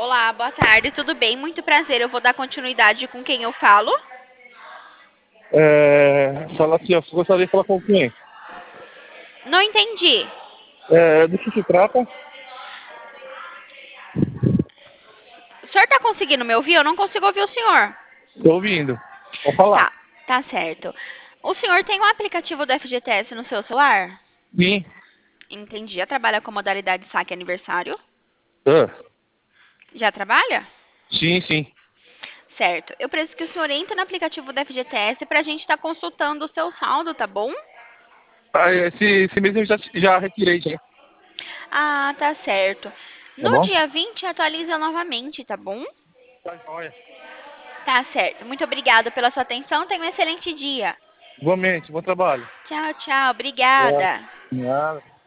Olá, boa tarde, tudo bem? Muito prazer. Eu vou dar continuidade com quem eu falo. Fala assim, ó, gostaria de falar com quem? Não entendi. Do que se trata? O senhor tá conseguindo me ouvir? Eu não consigo ouvir o senhor. Tô ouvindo. Vou falar. Tá, tá certo. O senhor tem um aplicativo do FGTS no seu celular? Sim. Entendi. Já trabalha com modalidade saque aniversário? Ah, Já trabalha? sim, sim. Certo. Eu preciso que o senhor entre no aplicativo do FGTS para a gente estar consultando o seu saldo, tá bom? Esse mês eu já retirei, já. Ah, tá certo. Tá No bom? dia 20 atualiza novamente, tá bom? Tá joia. Tá certo. Muito obrigada pela sua atenção. Tenha um excelente dia. Igualmente, bom trabalho. Tchau, tchau. É. Obrigada. Nada.